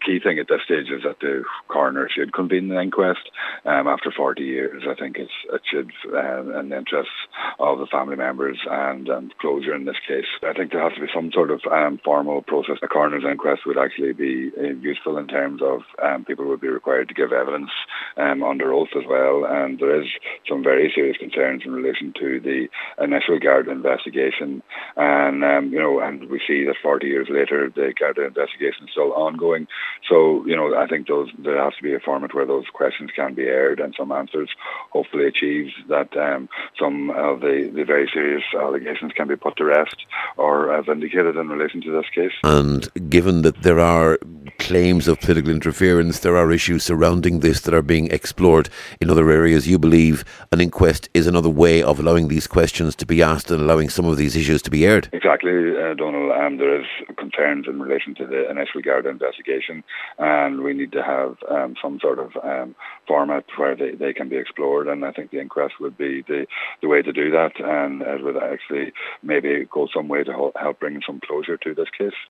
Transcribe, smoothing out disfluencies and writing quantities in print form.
key thing at this stage is that the coroner should convene an inquest after 40 years. I think it should, in the interests of the family members and closure in this case. I think there has to be some sort of formal process. A coroner's inquest would actually be useful in terms of people would be required to give evidence under oath as well, and there is some very serious concerns in relation to the initial Garda investigation, and and we see that 40 years later the Garda investigation is still ongoing. So I think there has to be a format where those questions can be aired and some answers hopefully achieves that some of the very serious allegations can be put to rest or vindicated in relation to this case. And given that there are claims of political interference, there are issues surrounding this that are being explored in other areas, you believe an inquest is another way of allowing these questions to be asked and allowing some of these issues to be aired? Exactly, Donald. There is concerns in relation to the initial Garda investigation, and we need to have some sort of format where they can be explored, and I think the inquest would be the way to do that, and it would actually maybe go some way to help bring some closure to this case.